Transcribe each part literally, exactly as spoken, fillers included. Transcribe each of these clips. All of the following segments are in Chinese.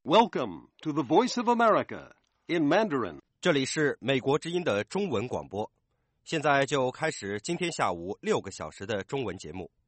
Welcome to the Voice of America in Mandarin. 这里是美国之音的中文广播，现在就开始今天下午六个小时的中文节目。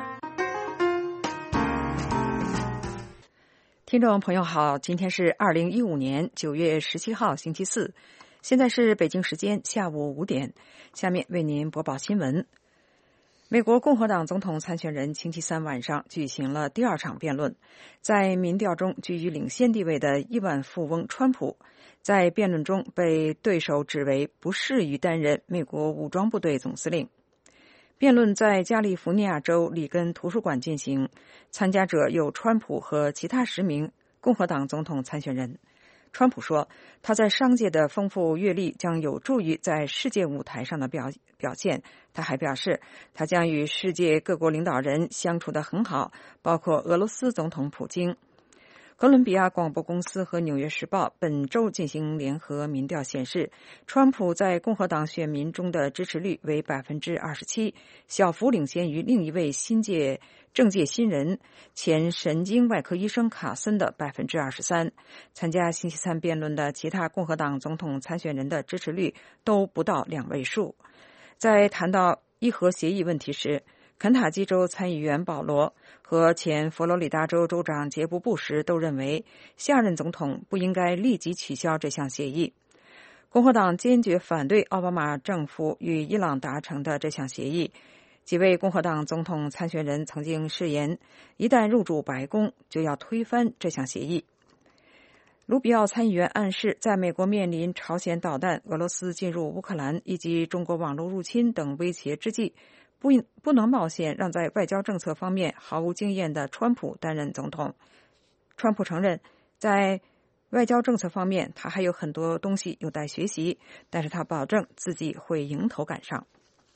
听众朋友好，今天是二零一五年九月十七号星期四，现在是北京时间下午五点，下面为您播报新闻。美国共和党总统参选人星期三晚上举行了第二场辩论，在民调中居于领先地位的亿万富翁川普，在辩论中被对手指为不适于担任美国武装部队总司令。辩论在加利福尼亚州里根图书馆进行，参加者有川普和其他十名共和党总统参选人。川普说，他在商界的丰富阅历将有助于在世界舞台上的表表现。他还表示，他将与世界各国领导人相处得很好，包括俄罗斯总统普京。哥伦比亚广播公司和纽约时报本周进行联合民调显示，川普在共和党选民中的支持率为 百分之二十七， 小幅领先于另一位新界政界新人前神经外科医生卡森的 百分之二十三。 参加星期三辩论的其他共和党总统参选人的支持率都不到两位数。在谈到伊核协议问题时，肯塔基州参议员保罗和前佛罗里达州州长杰布·布什都认为，下任总统不应该立即取消这项协议。共和党坚决反对奥巴马政府与伊朗达成的这项协议。几位共和党总统参选人曾经誓言，一旦入主白宫，就要推翻这项协议。卢比奥参议员暗示，在美国面临朝鲜导弹、俄罗斯进入乌克兰以及中国网络入侵等威胁之际，不不能冒险让在外交政策方面毫无经验的川普担任总统。川普承认，在外交政策方面他还有很多东西有待学习，但是他保证自己会迎头赶上。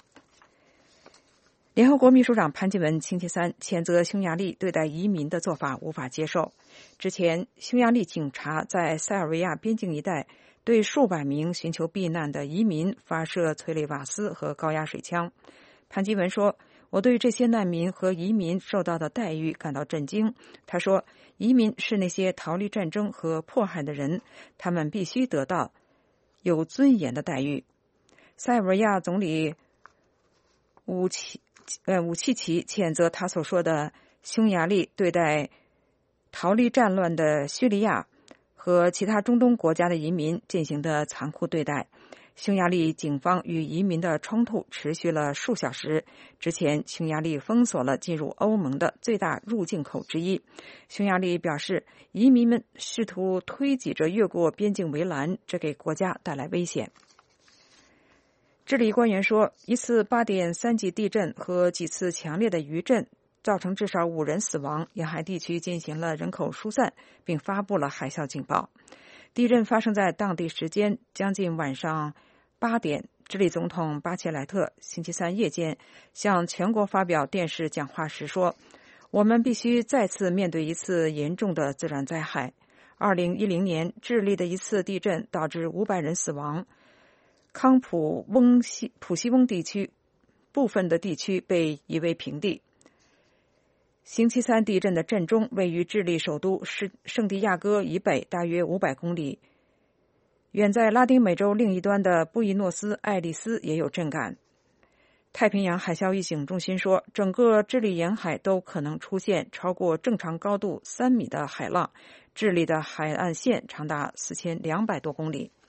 联合国秘书长潘基文星期三谴责匈牙利对待移民的做法无法接受。之前，匈牙利警察在塞尔维亚边境一带对数百名寻求避难的移民发射催泪瓦斯和高压水枪。潘基文说，我对这些难民和移民受到的待遇感到震惊。他说，移民是那些逃离战争和迫害的人，他们必须得到有尊严的待遇。塞尔维亚总理武契呃武契奇谴责他所说的匈牙利对待逃离战乱的叙利亚和其他中东国家的移民进行的残酷对待。匈牙利警方与移民的冲突持续了数小时。之前，匈牙利封锁了进入欧盟的最大入境口之一。匈牙利表示，移民们试图推挤着越过边境围栏，这给国家带来危险。智利官员说，一次 八点三 级地震和几次强烈的余震造成至少五人死亡，沿海地区进行了人口疏散，并发布了海啸警报。地震发生在当地时间将近晚上八点。智利总统巴切莱特星期三夜间向全国发表电视讲话时说，我们必须再次面对一次严重的自然灾害。二零一零年，智利的一次地震导致五百人死亡，康普翁西普西翁地区部分的地区被夷为平地。星期三地震的震中位于智利首都圣地亚哥以北大约五百公里，远在拉丁美洲另一端的布宜诺斯艾利斯也有震感。太平洋海啸预警中心说，整个智利沿海都可能出现超过正常高度三米的海浪，智利的海岸线长达四千两百多公里。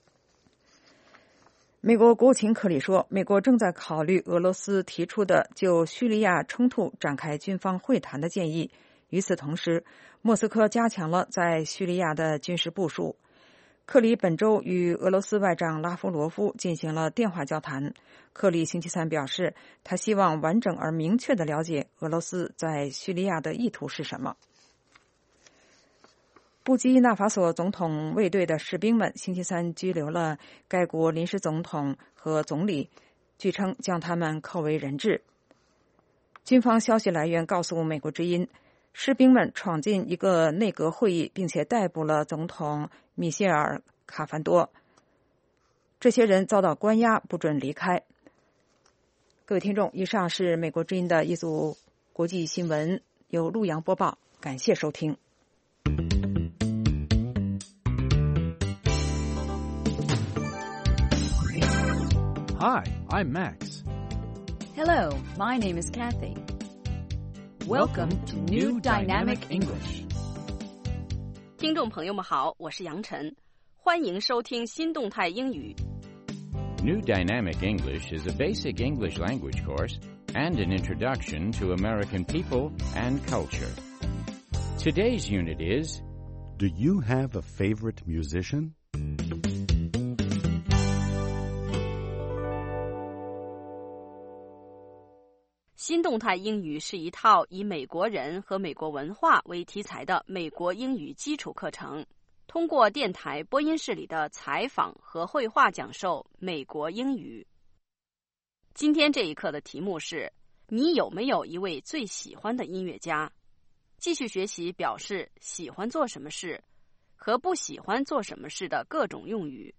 美国国务卿克里说，美国正在考虑俄罗斯提出的就叙利亚冲突展开军方会谈的建议。与此同时，莫斯科加强了在叙利亚的军事部署。克里本周与俄罗斯外长拉夫罗夫进行了电话交谈。克里星期三表示，他希望完整而明确地了解俄罗斯在叙利亚的意图是什么。布基纳法索总统卫队的士兵们星期三拘留了该国临时总统和总理，据称将他们扣为人质。军方消息来源告诉美国之音，士兵们闯进一个内阁会议，并且逮捕了总统米歇尔·卡凡多。这些人遭到关押，不准离开。各位听众，以上是美国之音的一组国际新闻，由陆洋播报，感谢收听。 Hi, I'm Max. Hello, my name is Kathy. Welcome to New Dynamic English. 听众朋友们好，我是杨晨，欢迎收听新动态英语。 New Dynamic English is a basic English language course and an introduction to American people and culture. Today's unit is, Do you have a favorite musician? 新动态英语是一套以美国人和美国文化为题材的美国英语基础课程，通过电台播音室里的采访和绘画讲授美国英语。今天这一课的题目是，你有没有一位最喜欢的音乐家？继续学习表示喜欢做什么事和不喜欢做什么事的各种用语。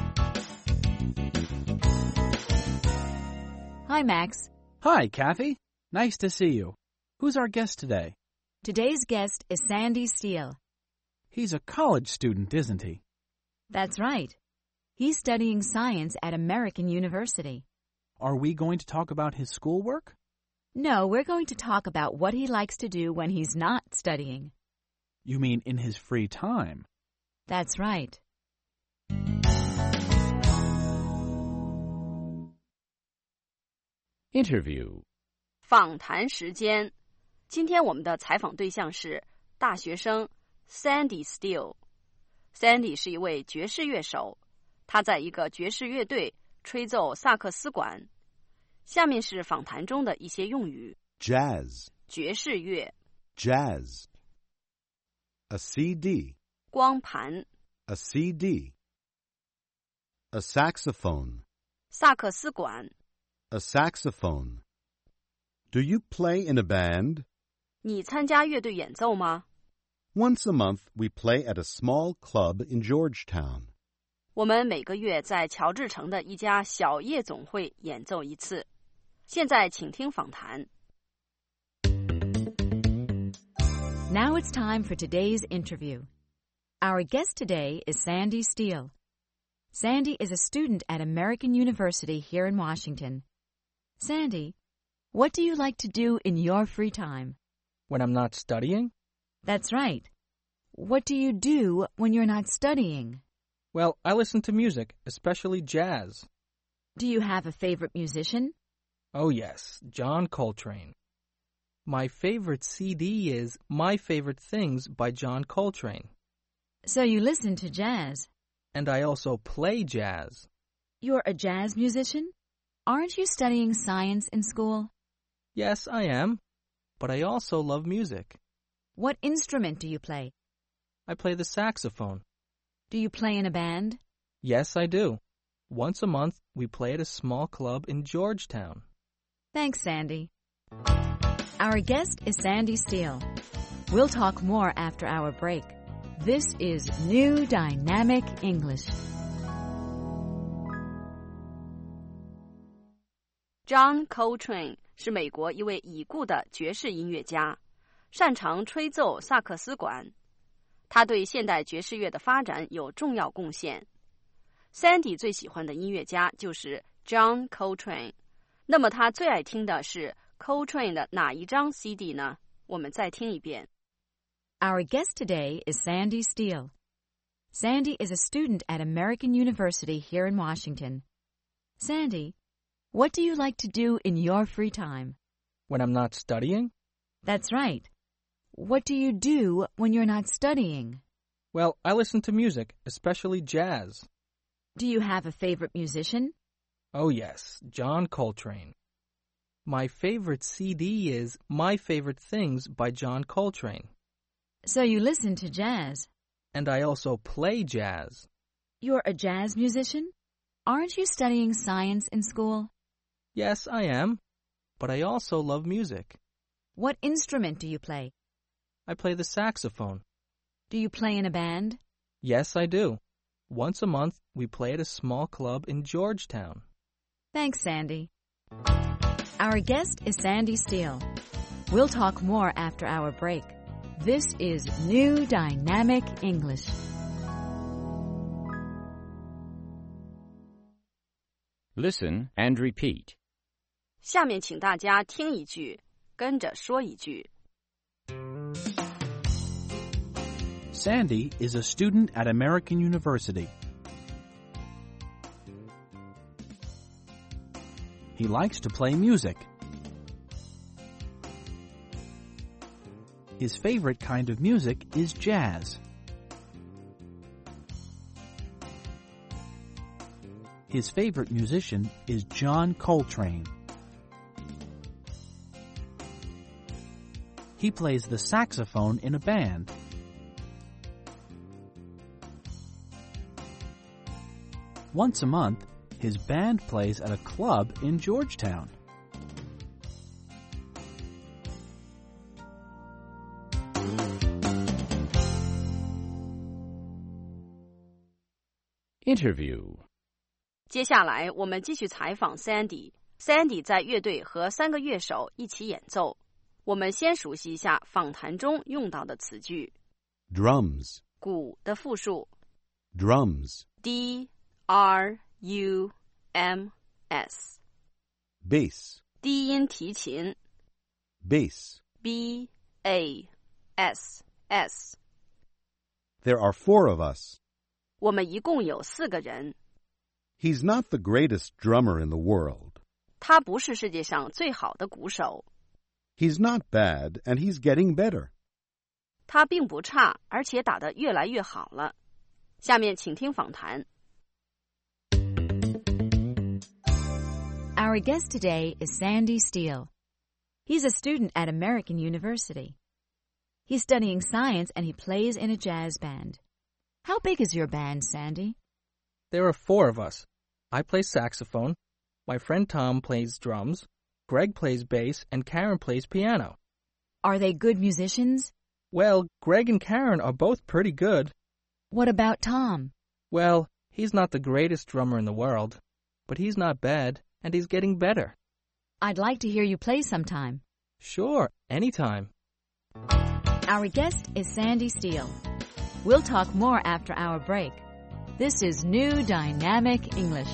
Hi, Max. Hi, Kathy. Nice to see you. Who's our guest today? Today's guest is Sandy Steele. He's a college student, isn't he? That's right. He's studying science at American University. Are we going to talk about his schoolwork? No, we're going to talk about what he likes to do when he's not studying. You mean in his free time? That's right. Interview. 访谈时间，今天我们的采访对象是大学生 Sandy Steele。Sandy 是一位爵士乐手，他在一个爵士乐队吹奏萨克斯管。下面是访谈中的一些用语。 Jazz. 爵士乐。 Jazz. A C D. 光盘。 A C D. A saxophone. 萨克斯管。 A saxophone. Do you play in a band? 你参加乐队演奏吗？ Once a month, we play at a small club in Georgetown. 我们每个月在乔治城的一家小夜总会演奏一次。现在请听访谈。 Now it's time for today's interview. Our guest today is Sandy Steele. Sandy is a student at American University here in Washington. Sandy, what do you like to do in your free time? When I'm not studying? That's right. What do you do when you're not studying? Well, I listen to music, especially jazz. Do you have a favorite musician? Oh yes, John Coltrane. My favorite C D is My Favorite Things by John Coltrane. So you listen to jazz. And I also play jazz. You're a jazz musician? Aren't you studying science in school? Yes, I am. But I also love music. What instrument do you play? I play the saxophone. Do you play in a band? Yes, I do. Once a month, we play at a small club in Georgetown. Thanks, Sandy. Our guest is Sandy Steele. We'll talk more after our break. This is New Dynamic English. John Coltrane 是美国一位已故的爵士音乐家，擅长吹奏萨克斯管。他对现代爵士乐的发展有重要贡献。Sandy 最喜欢的音乐家就是 John Coltrane。那么他最爱听的是 Coltrane 的哪一张 C D 呢？我们再听一遍。 Our guest today is Sandy Steele. Sandy is a student at American University here in Washington. Sandy, what do you like to do in your free time? When I'm not studying? That's right. What do you do when you're not studying? Well, I listen to music, especially jazz. Do you have a favorite musician? Oh yes, John Coltrane. My favorite C D is My Favorite Things by John Coltrane. So you listen to jazz. And I also play jazz. You're a jazz musician? Aren't you studying science in school? Yes, I am. But I also love music. What instrument do you play? I play the saxophone. Do you play in a band? Yes, I do. Once a month, we play at a small club in Georgetown. Thanks, Sandy. Our guest is Sandy Steele. We'll talk more after our break. This is New Dynamic English. Listen and repeat. 下面请大家听一句，跟着说一句。 Sandy is a student at American University. He likes to play music. His favorite kind of music is jazz. His favorite musician is John Coltrane. He plays the saxophone in a band. Once a month, his band plays at a club in Georgetown. Interview. 接下来我们继续采访 Sandy。Sandy 在乐队和三个乐手一起演奏。我们先熟悉一下访谈中用到的词句。 Drums. 鼓的复数。 Drums. D R U M S. Bass. 低音提琴。 Bass. B A S S. There are four of us. 我们一共有四个人。 He's not the greatest drummer in the world. 他不是世界上最好的鼓手。 He's not bad, and he's getting better. 他并不差，而且打得越来越好了。下面请听访谈。 Our guest today is Sandy Steele. He's a student at American University. He's studying science and he plays in a jazz band. How big is your band, Sandy? There are four of us. I play saxophone. My friend Tom plays drums. Greg plays bass, and Karen plays piano. Are they good musicians? Well, Greg and Karen are both pretty good. What about Tom? Well, he's not the greatest drummer in the world, but he's not bad, and he's getting better. I'd like to hear you play sometime. Sure, anytime. Our guest is Sandy Steele. We'll talk more after our break. This is New Dynamic English.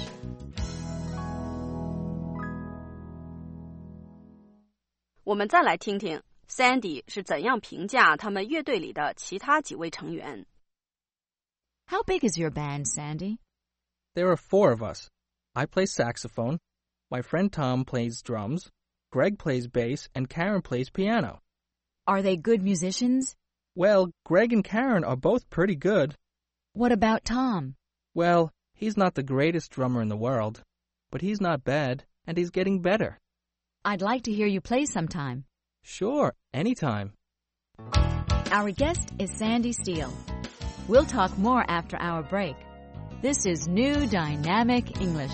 我们再来听听 Sandy 是怎样评价他们乐队里的其他几位成员。 How big is your band, Sandy? There are four of us. I play saxophone. My friend Tom plays drums. Greg plays bass, and Karen plays piano. Are they good musicians? Well, Greg and Karen are both pretty good. What about Tom? Well, he's not the greatest drummer in the world, but he's not bad, and he's getting better. I'd like to hear you play sometime. Sure, anytime. Our guest is Sandy Steele. We'll talk more after our break. This is New Dynamic English.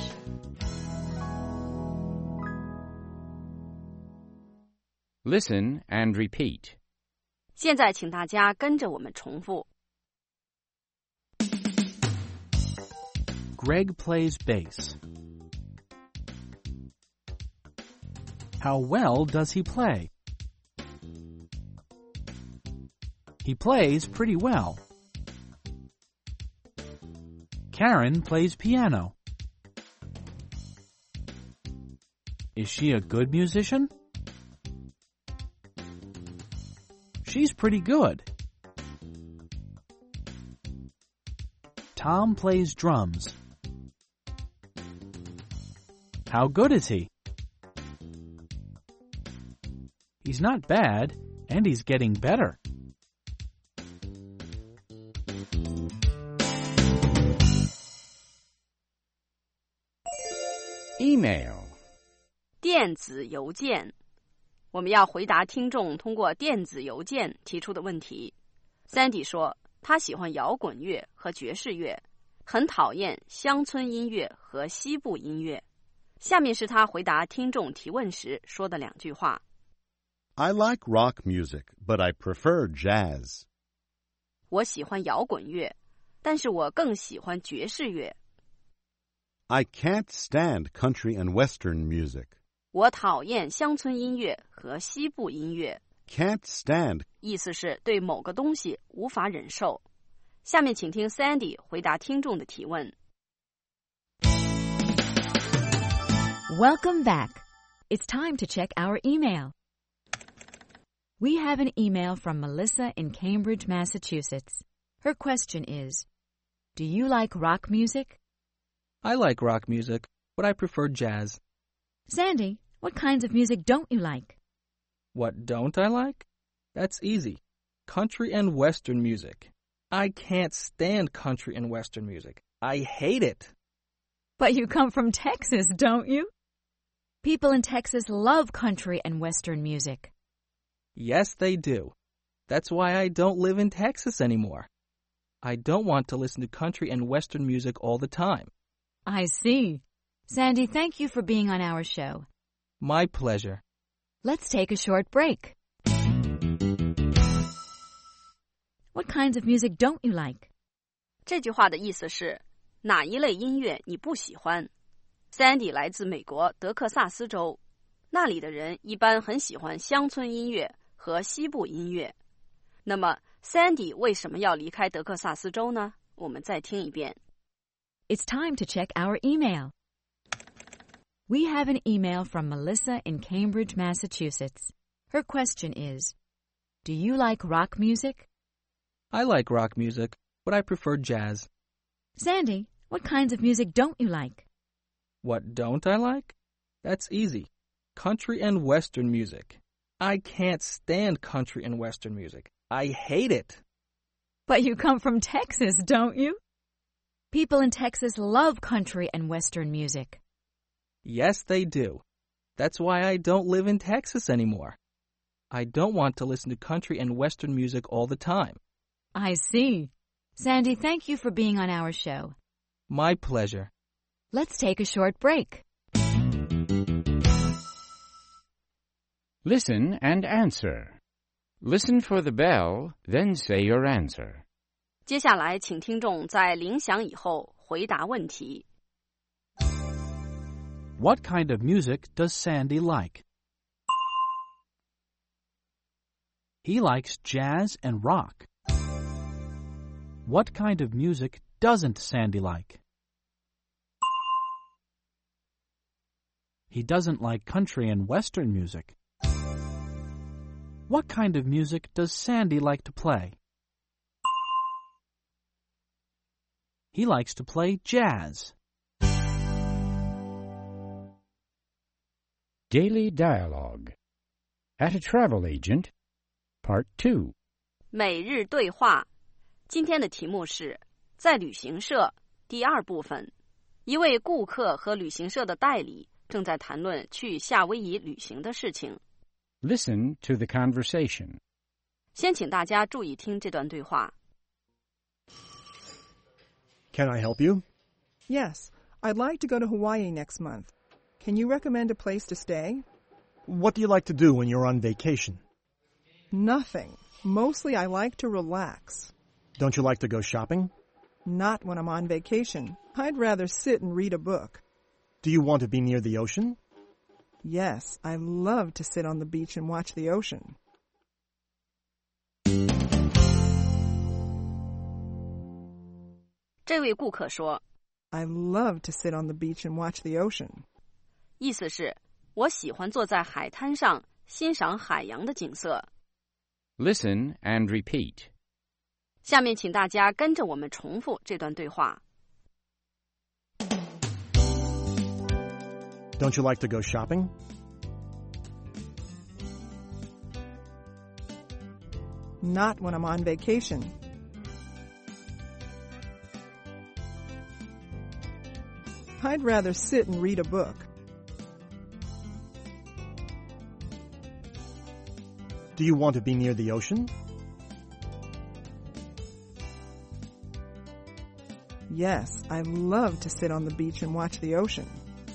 Listen and repeat. 现在请大家跟着我们重复。 Greg plays bass. How well does he play? He plays pretty well. Karen plays piano. Is she a good musician? She's pretty good. Tom plays drums. How good is he? He's not bad, and he's getting better. Email. 电子邮件。我们要回答听众通过电子邮件提出的问题。Sandy 说，他喜欢摇滚乐和爵士乐，很讨厌乡村音乐和西部音乐。下面是他回答听众提问时说的两句话。 I like rock music, but I prefer jazz. 我喜欢摇滚乐，但是我更喜欢爵士乐。 I can't stand country and western music. 我讨厌乡村音乐和西部音乐。 Can't stand 意思是对某个东西无法忍受。下面请听 Sandy 回答听众的提问。 Welcome back. It's time to check our email. We have an email from Melissa in Cambridge, Massachusetts. Her question is, do you like rock music? I like rock music, but I prefer jazz. Sandy, what kinds of music don't you like? What don't I like? That's easy. Country and Western music. I can't stand country and Western music. I hate it. But you come from Texas, don't you? People in Texas love country and Western music. Yes, they do. That's why I don't live in Texas anymore. I don't want to listen to country and Western music all the time. I see. Sandy, thank you for being on our show. My pleasure. Let's take a short break. What kinds of music don't you like? 这句话的意思是哪一类音乐你不喜欢？ Sandy 来自美国德克萨斯州，那里的人一般很喜欢乡村音乐和西部音乐。那么 Sandy 为什么要离开德克萨斯州呢？我们再听一遍。 It's time to check our email. We have an email from Melissa in Cambridge, Massachusetts. Her question is, do you like rock music? I like rock music, but I prefer jazz. Sandy, what kinds of music don't you like? What don't I like? That's easy. Country and Western music. I can't stand country and Western music. I hate it. But you come from Texas, don't you? People in Texas love country and Western music. Yes, they do. That's why I don't live in Texas anymore. I don't want to listen to country and Western music all the time. I see. Sandy, thank you for being on our show. My pleasure. Let's take a short break. Listen and answer. Listen for the bell, then say your answer. 接下来请听众在铃响以后回答问题。 What kind of music does Sandy like? He likes jazz and rock. What kind of music doesn't Sandy like? He doesn't like country and Western music. What kind of music does Sandy like to play? He likes to play jazz. Daily Dialogue. At a Travel Agent, Part two. 每日对话，今天的题目是在旅行社第二部分。一位顾客和旅行社的代理正在谈论去夏威夷旅行的事情。 Listen to the conversation. 先请大家注意听这段对话。 Can I help you? Yes, I'd like to go to Hawaii next month. Can you recommend a place to stay? What do you like to do when you're on vacation? Nothing. Mostly I like to relax. Don't you like to go shopping? Not when I'm on vacation. I'd rather sit and read a book. Do you want to be near the ocean? Yes, I love to sit on the beach and watch the ocean. 这位顾客说 I love to sit on the beach and watch the ocean. 意思是我喜欢坐在海滩上欣赏海洋的景色。 Listen and repeat. 下面请大家跟着我们重复这段对话。 Don't you like to go shopping? Not when I'm on vacation. I'd rather sit and read a book. Do you want to be near the ocean? Yes, I love to sit on the beach and watch the ocean.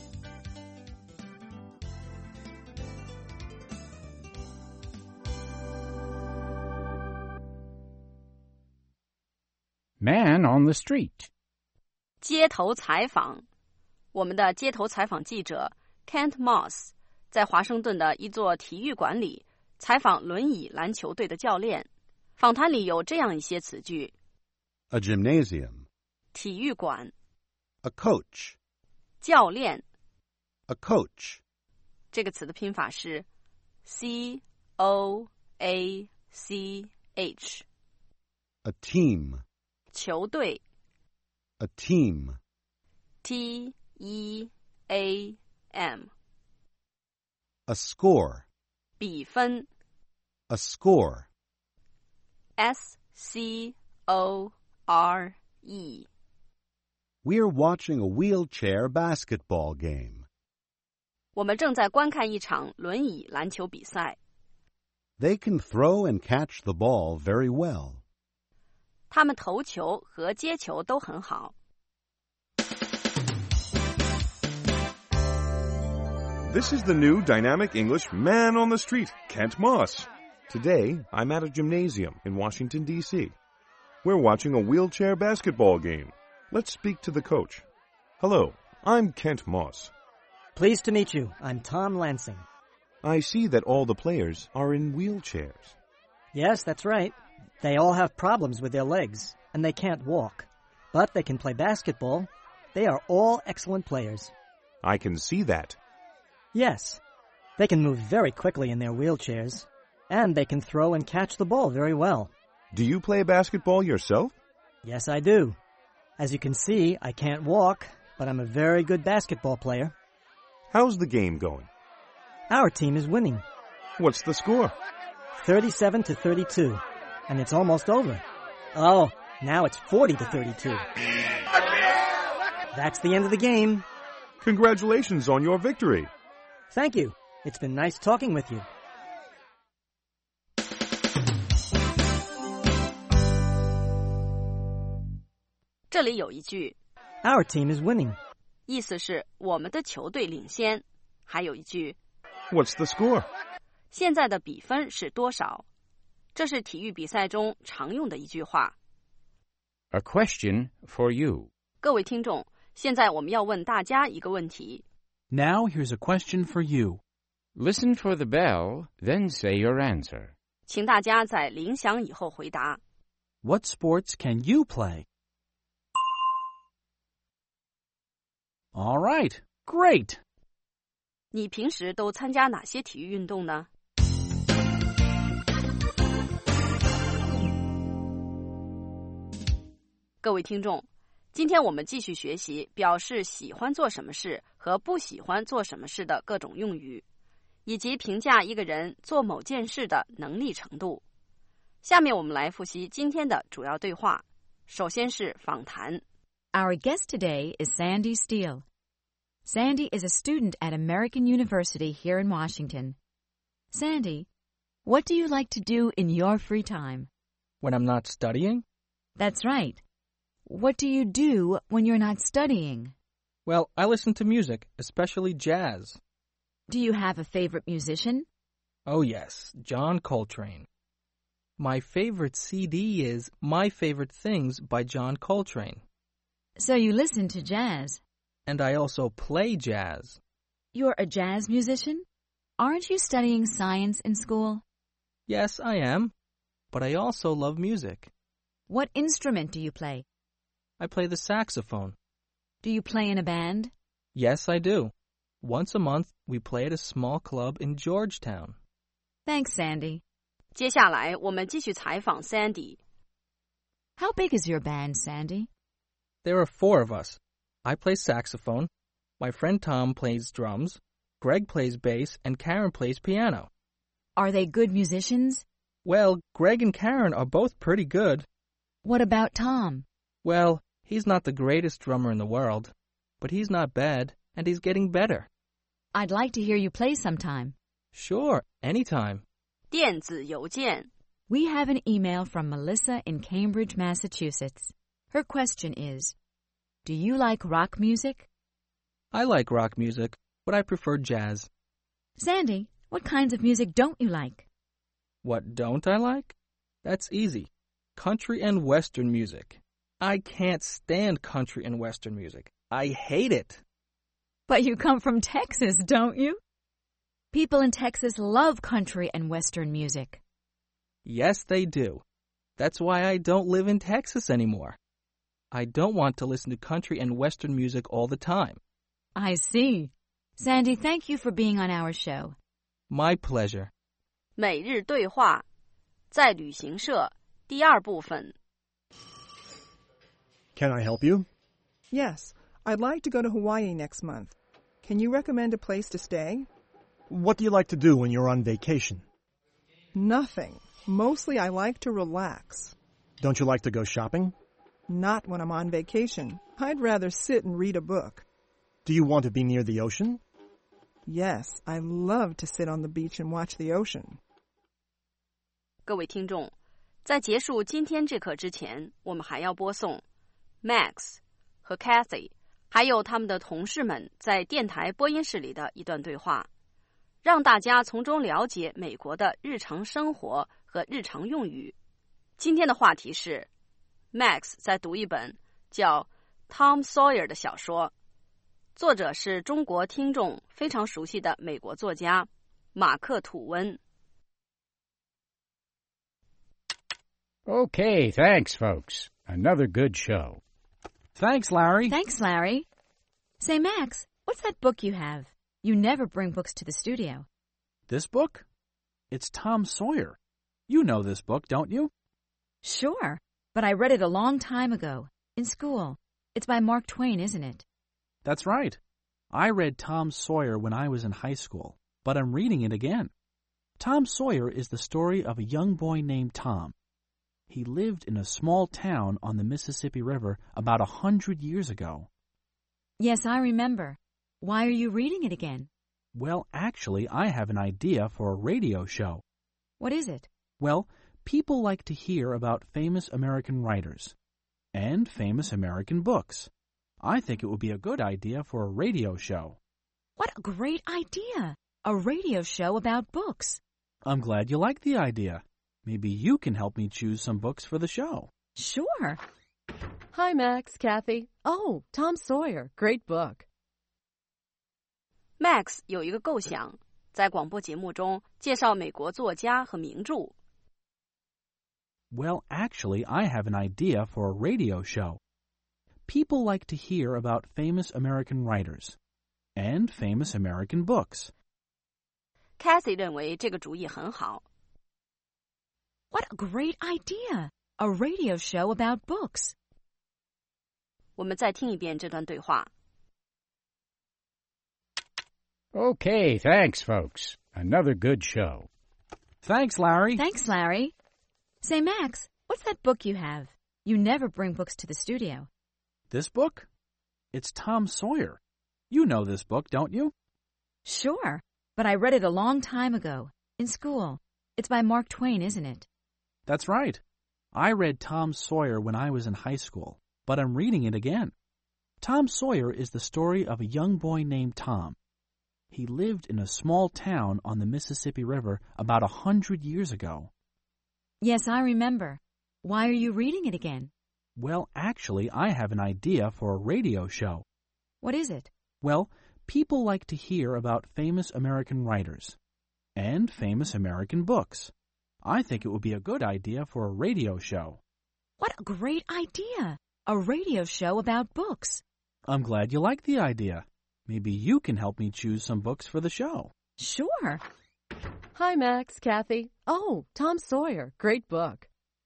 Man on the street. 街头采访。我们的街头采访记者 Kent Moss 在华盛顿的一座体育馆里采访轮椅篮球队的教练。访谈里有这样一些词句： A gymnasium. 体育馆、 A coach. 教练、 A coach. 这个词的拼法是 C O A C H. A team. 球队 A team. T E A M. A score. 比分 A score. S C O R E. We're watching a wheelchair basketball game. 我们正在观看一场轮椅篮球比赛。 They can throw and catch the ball very well. 他们投球和接球都很好。 This is the new Dynamic English Man on the Street, Kent Moss. Today, I'm at a gymnasium in Washington, D C We're watching a wheelchair basketball game. Let's speak to the coach. Hello, I'm Kent Moss. Pleased to meet you. I'm Tom Lansing. I see that all the players are in wheelchairs. Yes, that's right. They all have problems with their legs, and they can't walk. But they can play basketball. They are all excellent players. I can see that. Yes. They can move very quickly in their wheelchairs, and they can throw and catch the ball very well. Do you play basketball yourself? Yes, I do. As you can see, I can't walk, but I'm a very good basketball player. How's the game going? Our team is winning. What's the score? thirty-seven to thirty-two, and it's almost over. Oh, now it's forty to thirty-two. That's the end of the game. Congratulations on your victory. Thank you. It's been nice talking with you. 这里有一句 Our team is winning. 意思是我们的球队领先。还有一句 What's the score? 现在的比分是多少？这是体育比赛中常用的一句话。 A question for you. 各位听众，现在我们要问大家一个问题。 Now here's a question for you. Listen for the bell, then say your answer. 请大家在铃响以后回答。 What sports can you play? All right, great. 你平时都参加哪些体育运动呢？各位听众，今天我们继续学习表示喜欢做什么事和不喜欢做什么事的各种用语，以及评价一个人做某件事的能力程度。下面我们来复习今天的主要对话。首先是访谈。 Our guest today is Sandy Steele. Sandy is a student at American University here in Washington. Sandy, what do you like to do in your free time? When I'm not studying? That's right. What do you do when you're not studying? Well, I listen to music, especially jazz. Do you have a favorite musician? Oh yes, John Coltrane. My favorite C D is My Favorite Things by John Coltrane. So you listen to jazz. And I also play jazz. You're a jazz musician? Aren't you studying science in school? Yes, I am. But I also love music. What instrument do you play? I play the saxophone. Do you play in a band? Yes, I do. Once a month, we play at a small club in Georgetown. Thanks, Sandy. 接下来我们继续采访 Sandy。 How big is your band, Sandy? There are four of us. I play saxophone. My friend Tom plays drums. Greg plays bass, and Karen plays piano. Are they good musicians? Well, Greg and Karen are both pretty good. What about Tom? Well, he's not the greatest drummer in the world, but he's not bad, and he's getting better. I'd like to hear you play sometime. Sure, anytime. 电子邮件。 We have an email from Melissa in Cambridge, Massachusetts. Her question is, do you like rock music? I like rock music, but I prefer jazz. Sandy, what kinds of music don't you like? What don't I like? That's easy. Country and Western music. I can't stand country and Western music. I hate it. But you come from Texas, don't you? People in Texas love country and Western music. Yes, they do. That's why I don't live in Texas anymore. I don't want to listen to country and Western music all the time. I see. Sandy, thank you for being on our show. My pleasure. 每日对话，在旅行社，第二部分。 Can I help you? Yes, I'd like to go to Hawaii next month. Can you recommend a place to stay? What do you like to do when you're on vacation? Nothing. Mostly I like to relax. Don't you like to go shopping? Not when I'm on vacation. I'd rather sit and read a book. Do you want to be near the ocean? Yes, I love to sit on the beach and watch the ocean. 各位听众，在结束今天这课之前，我们还要播送 Max 和 Kathy 还有他们的同事们在电台播音室里的一段对话，让大家从中了解美国的日常生活和日常用语。今天的话题是 Max 在读一本叫 Tom Sawyer 的小说，作者是中国听众非常熟悉的美国作家马克·吐温。 Okay, thanks, folks. Another good show. Thanks, Larry. Thanks, Larry. Say, Max, what's that book you have? You never bring books to the studio. This book? It's Tom Sawyer. You know this book, don't you? Sure, but I read it a long time ago, in school. It's by Mark Twain, isn't it? That's right. I read Tom Sawyer when I was in high school, but I'm reading it again. Tom Sawyer is the story of a young boy named Tom. He lived in a small town on the Mississippi River about a hundred years ago. Yes, I remember. Why are you reading it again? Well, actually, I have an idea for a radio show. What is it? Well, people like to hear about famous American writers and famous American books. I think it would be a good idea for a radio show. What a great idea! A radio show about books. I'm glad you like the idea. Maybe you can help me choose some books for the show. Sure. Hi, Max, Kathy. Oh, Tom Sawyer. Great book. Max 有一个构想，在广播节目中介绍美国作家和名著。 Well, actually, I have an idea for a radio show. People like to hear about famous American writers and famous American books. Kathy 认为这个主意很好。 What a great idea! A radio show about books. 我们再听一遍这段对话。 Okay, thanks, folks. Another good show. Thanks, Larry. Thanks, Larry. Say, Max, what's that book you have? You never bring books to the studio. This book? It's Tom Sawyer. You know this book, don't you? Sure, but I read it a long time ago, in school. It's by Mark Twain, isn't it? That's right. I read Tom Sawyer when I was in high school, but I'm reading it again. Tom Sawyer is the story of a young boy named Tom. He lived in a small town on the Mississippi River about a hundred years ago. Yes, I remember. Why are you reading it again? Well, actually, I have an idea for a radio show. What is it? Well, people like to hear about famous American writers and famous American books. I think it would be a good idea for a radio show. What a great idea! A radio show about books. I'm glad you like the idea. Maybe you can help me choose some books for the show. Sure. Hi, Max, Kathy. Oh, Tom Sawyer. Great book.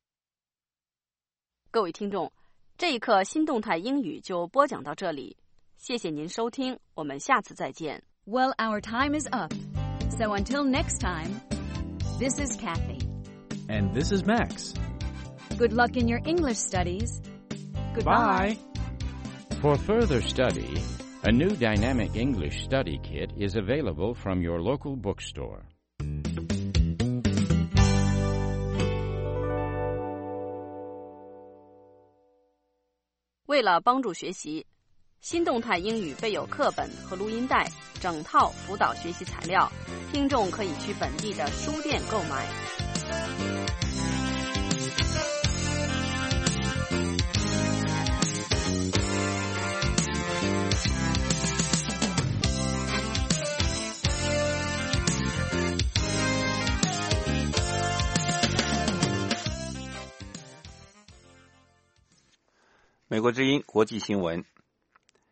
各位听众，这一课新动态英语就播讲到这里，谢谢您收听，我们下次再见。 Well, our time is up. So until next time, this is Kathy. And this is Max. Good luck in your English studies. Goodbye. Bye. For further study, a new dynamic English study kit is available from your local bookstore. 为了帮助学习，新动态英语备有课本和录音带，整套辅导学习材料，听众可以去本地的书店购买。 美国之音国际新闻。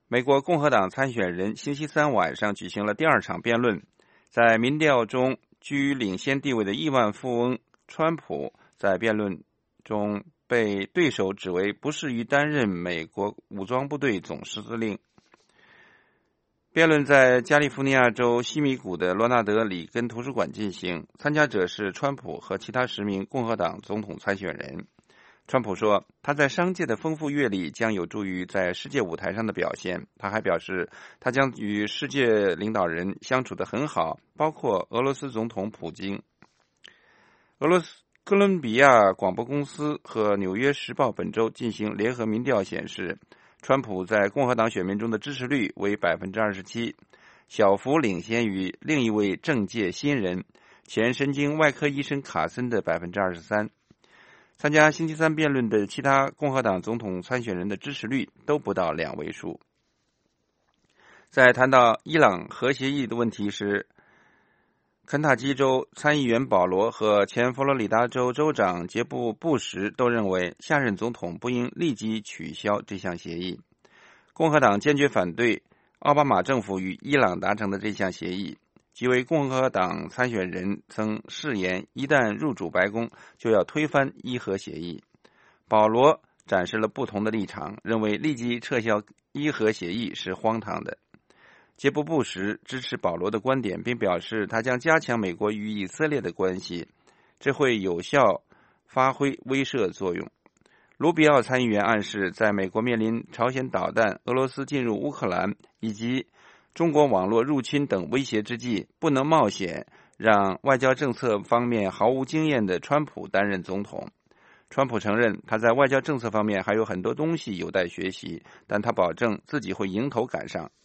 美国共和党参选人星期三晚上举行了第二场辩论，在民调中居领先地位的亿万富翁川普在辩论中被对手指为不适于担任美国武装部队总司令。辩论在加利福尼亚州西米谷的罗纳德·里根图书馆进行，参加者是川普和其他十名共和党总统参选人。川普说，他在商界的丰富阅历将有助于在世界舞台上的表现。他还表示，他将与世界领导人相处得很好，包括俄罗斯总统普京。俄罗斯哥伦比亚广播公司和纽约时报本周进行联合民调显示，川普在共和党选民中的支持率为 百分之二十七， 小幅领先于另一位政界新人前神经外科医生卡森的 百分之二十三。参加星期三辩论的其他共和党总统参选人的支持率都不到两位数。在谈到伊朗核协议的问题时，肯塔基州参议员保罗和前佛罗里达州州长杰布·布什都认为下任总统不应立即取消这项协议。共和党坚决反对奥巴马政府与伊朗达成的这项协议。几位共和党参选人曾誓言一旦入主白宫就要推翻伊核协议。保罗展示了不同的立场，认为立即撤销伊核协议是荒唐的。杰布·布什支持保罗的观点，并表示他将加强美国与以色列的关系，这会有效发挥威慑作用。卢比奥参议员暗示，在美国面临朝鲜导弹、俄罗斯进入乌克兰以及中国网络入侵等威胁之际，不能冒险让外交政策方面毫无经验的川普担任总统。川普承认他在外交政策方面还有很多东西有待学习，但他保证自己会迎头赶上。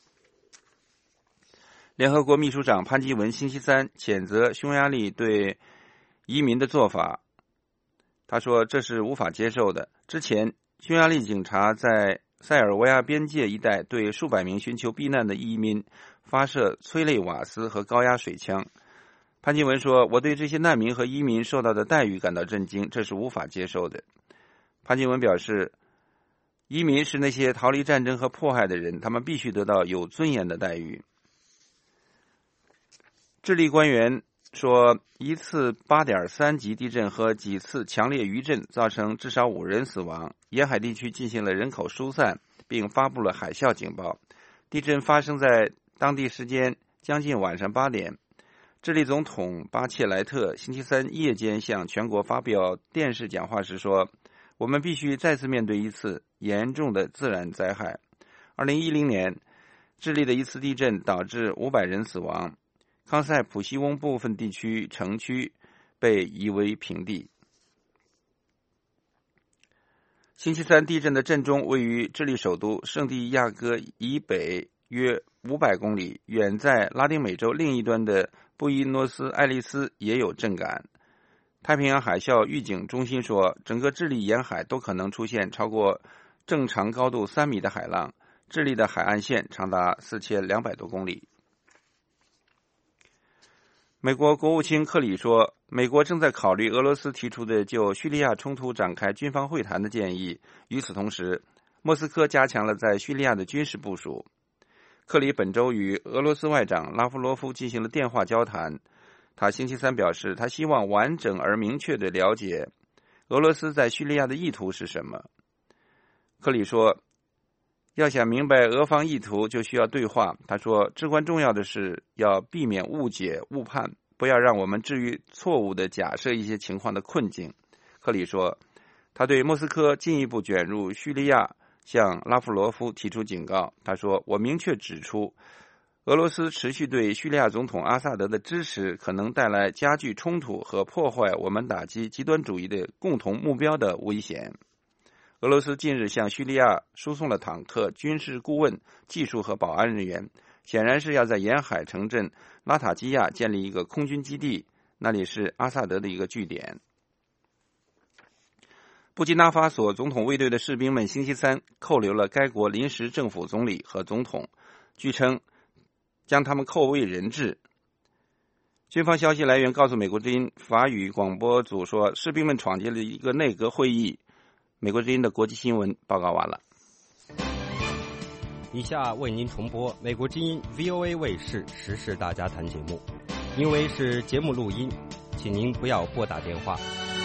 联合国秘书长潘基文星期三谴责匈牙利对移民的做法，他说这是无法接受的。之前匈牙利警察在塞尔维亚边界一带对数百名寻求避难的移民发射催泪瓦斯和高压水枪。潘基文说，我对这些难民和移民受到的待遇感到震惊，这是无法接受的。潘基文表示，移民是那些逃离战争和迫害的人，他们必须得到有尊严的待遇。智利官员说，一次 八点三 级地震和几次强烈余震造成至少五人死亡，沿海地区进行了人口疏散，并发布了海啸警报。地震发生在当地时间将近晚上八点。智利总统巴切莱特星期三夜间向全国发表电视讲话时说，我们必须再次面对一次严重的自然灾害。二零一零年，智利的一次地震导致五百人死亡，康塞普西翁部分地区城区被夷为平地。星期三地震的震中位于智利首都圣地亚哥以北约五百公里，远在拉丁美洲另一端的布宜诺斯艾利斯也有震感。太平洋海啸预警中心说，整个智利沿海都可能出现超过正常高度三米的海浪，智利的海岸线长达四千两百多公里。美国国务卿克里说，美国正在考虑俄罗斯提出的就叙利亚冲突展开军方会谈的建议。与此同时，莫斯科加强了在叙利亚的军事部署。克里本周与俄罗斯外长拉夫罗夫进行了电话交谈。他星期三表示，他希望完整而明确地了解俄罗斯在叙利亚的意图是什么。克里说，要想明白俄方意图，就需要对话。他说，至关重要的是要避免误解、误判，不要让我们置于错误的假设一些情况的困境。克里说，他对莫斯科进一步卷入叙利亚向拉夫罗夫提出警告。他说，我明确指出，俄罗斯持续对叙利亚总统阿萨德的支持可能带来加剧冲突和破坏我们打击极端主义的共同目标的危险。俄罗斯近日向叙利亚输送了坦克、军事顾问、技术和保安人员，显然是要在沿海城镇拉塔基亚建立一个空军基地，那里是阿萨德的一个据点。布基纳法索总统卫队的士兵们星期三扣留了该国临时政府总理和总统，据称将他们扣为人质。军方消息来源告诉美国之音法语广播组说，士兵们闯进了一个内阁会议。美国之音的国际新闻报告完了。 以下为您重播美国之音 V O A 卫视时事大家谈节目，因为是节目录音，请您不要拨打电话。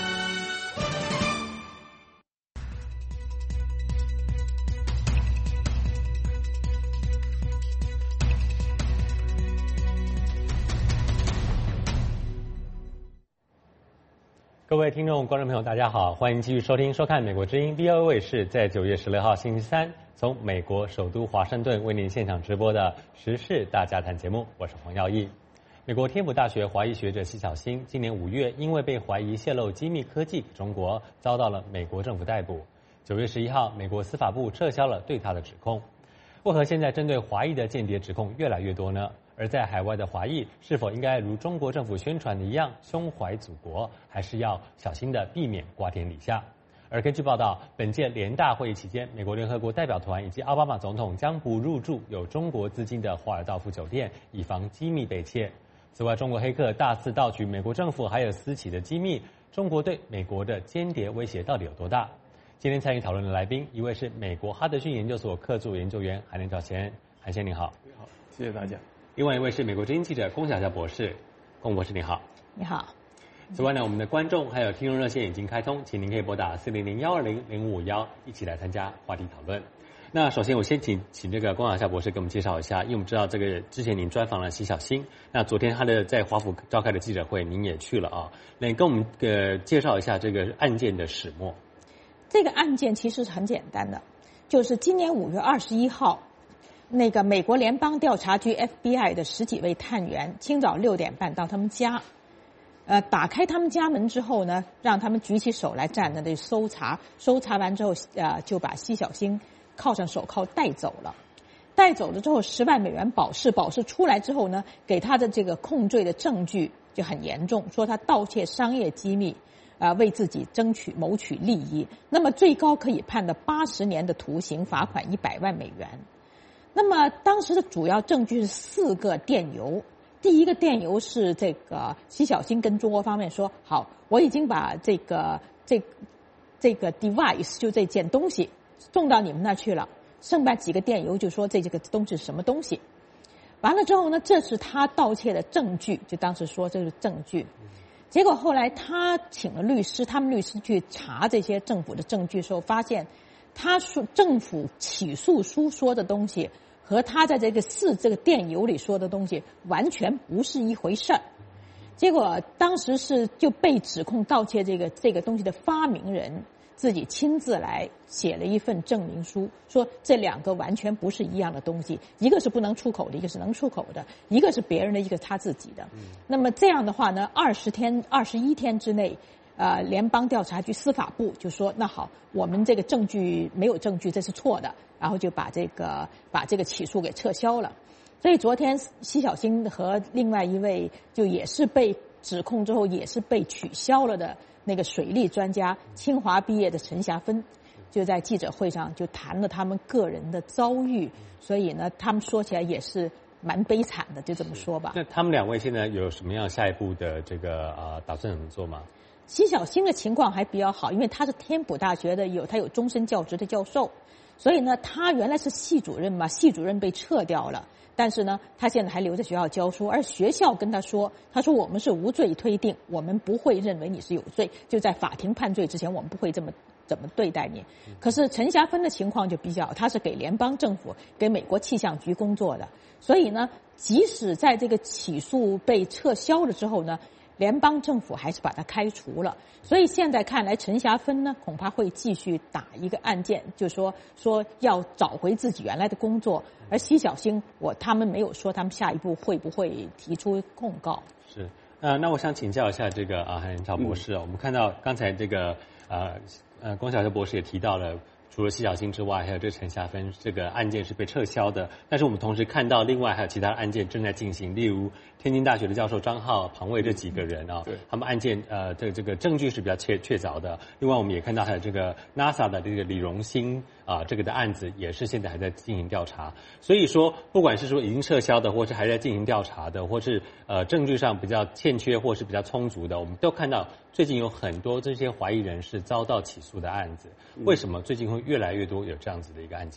各位听众、观众朋友，大家好，欢迎继续收听、收看美国之音 V O A 卫视在九月十六号星期三从美国首都华盛顿为您现场直播的时事大家谈节目，我是黄耀义。美国天普大学华裔学者奚晓星今年五月因为被怀疑泄露机密科技给中国，遭到了美国政府逮捕。九月十一号，美国司法部撤销了对他的指控。为何现在针对华裔的间谍指控越来越多呢？而在海外的华裔是否应该如中国政府宣传的一样胸怀祖国，还是要小心的避免瓜田李下？而根据报道，本届联大会议期间，美国联合国代表团以及奥巴马总统将不入住有中国资金的华尔道夫酒店，以防机密被窃。此外，中国黑客大肆盗取美国政府还有私企的机密，中国对美国的间谍威胁到底有多大？今天参与讨论的来宾，一位是美国哈德逊研究所客座研究员韩连兆先，韩先您好。 好，谢谢大家。 另外一位是美国之音记者龚晓霞博士，龚博士你好。 你好。 此外呢，我们的观众还有听众热线已经开通，请您可以拨打四零零幺二零零五五幺，一起来参加话题讨论。那首先我先请请这个龚晓霞博士给我们介绍一下，因为我们知道这个之前您专访了奚晓星，那昨天他的在华府召开的记者会您也去了啊，那你跟我们呃介绍一下这个案件的始末。 这个案件其实是很简单的，就是今年五月二十一号。那个美国联邦调查局 F B I 的十几位探员，清早六点半到他们家，呃，打开他们家门之后呢，让他们举起手来站在那里搜查，搜查完之后，呃，就把奚晓星铐上手铐带走了。带走了之后，十万美元保释，保释出来之后呢，给他的这个控罪的证据就很严重，说他盗窃商业机密，啊、呃，为自己争取谋取利益，那么最高可以判的八十年的徒刑，罚款一百万美元。那么当时的主要证据是四个电邮，第一个电邮是这个奚晓星跟中国方面说，好，我已经把这个这这个 device 就这件东西送到你们那去了，剩下几个电邮就说这这个东西是什么东西。完了之后呢，这是他盗窃的证据，就当时说这是证据。结果后来他请了律师，他们律师去查这些政府的证据的时候，发现他说政府起诉书说的东西和他在这个四这个电邮里说的东西完全不是一回事儿。结果当时是就被指控盗窃这个这个东西的发明人自己亲自来写了一份证明书，说这两个完全不是一样的东西，一个是不能出口的，一个是能出口的，一个是别人的，一个他自己的。嗯、那么这样的话呢，二十天、二十一天之内。呃，联邦调查局司法部就说，那好，我们这个证据没有证据，这是错的，然后就把这个把这个起诉给撤销了。所以昨天奚晓星和另外一位就也是被指控之后也是被取消了的那个水利专家，清华毕业的陈霞芬，就在记者会上就谈了他们个人的遭遇，所以呢，他们说起来也是蛮悲惨的，就这么说吧。 那他们两位现在有什么样下一步的这个呃打算怎么做吗？ 奚晓星的情况还比较好，因为他是天普大学的有他有终身教职的教授，所以呢，他原来是系主任嘛，系主任被撤掉了，但是呢，他现在还留在学校教书，而学校跟他说，他说我们是无罪推定，我们不会认为你是有罪，就在法庭判罪之前，我们不会这么怎么对待你。可是陈霞芬的情况就比较，他是给联邦政府、给美国气象局工作的，所以呢，即使在这个起诉被撤销了之后呢，联邦政府还是把他开除了，所以现在看来，陈霞芬呢恐怕会继续打一个案件，就说说要找回自己原来的工作。而奚晓星，我他们没有说他们下一步会不会提出控告。 是，呃，那我想请教一下这个啊，韩连兆博士、嗯、我们看到刚才这个呃呃龚晓霞博士也提到了。除了奚晓星之外，还有这陈霞芬这个案件是被撤销的，但是我们同时看到另外还有其他案件正在进行，例如天津大学的教授张浩、庞卫这几个人啊，他们案件呃这这个证据是比较确确凿的。另外我们也看到还有这个 NASA 的这个李荣兴啊、呃、这个的案子也是现在还在进行调查。所以说，不管是说已经撤销的，或是还在进行调查的，或是呃证据上比较欠缺或是比较充足的，我们都看到最近有很多这些怀疑人士遭到起诉的案子。为什么最近会越来越多有这样子的一个案件呢？